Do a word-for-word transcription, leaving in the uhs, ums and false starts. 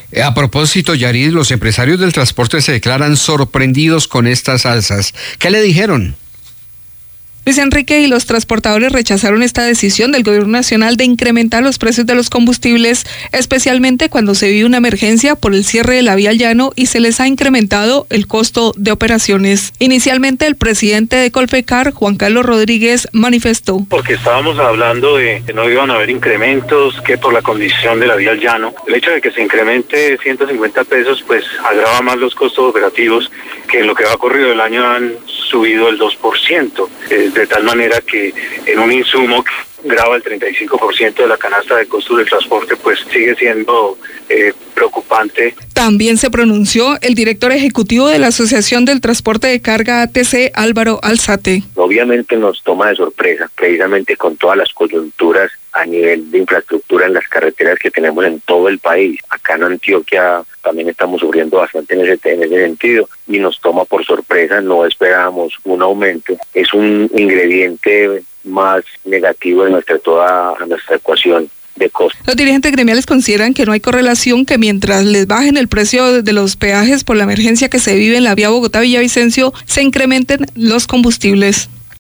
A propósito, Yarid, los empresarios del transporte se declaran sorprendidos con estas alzas. ¿Qué le dijeron? Luis Enrique y los transportadores rechazaron esta decisión del gobierno nacional de incrementar los precios de los combustibles, especialmente cuando se vive una emergencia por el cierre de la vía al llano y se les ha incrementado el costo de operaciones. Inicialmente, el presidente de Colpecar, Juan Carlos Rodríguez, manifestó. Porque estábamos hablando de que no iban a haber incrementos, que por la condición de la vía al llano, el hecho de que se incremente ciento cincuenta pesos, pues agrava más los costos operativos, que en lo que va corrido el año han subido el dos por ciento. Eh, de tal manera que en un insumo que grava el treinta y cinco por ciento de la canasta de costos del transporte, pues sigue siendo eh, preocupante. También se pronunció el director ejecutivo de la Asociación del Transporte de Carga A T C, Álvaro Alzate. Obviamente nos toma de sorpresa, precisamente con todas las coyunturas a nivel de infraestructura en las carreteras que tenemos en todo el país. Acá en Antioquia también estamos sufriendo bastante en ese, en ese sentido y nos toma por sorpresa, no esperábamos un aumento. Es un ingrediente más negativo de nuestra toda nuestra ecuación de costos. Los dirigentes gremiales consideran que no hay correlación, que mientras les bajen el precio de los peajes por la emergencia que se vive en la vía Bogotá-Villavicencio, se incrementen los combustibles.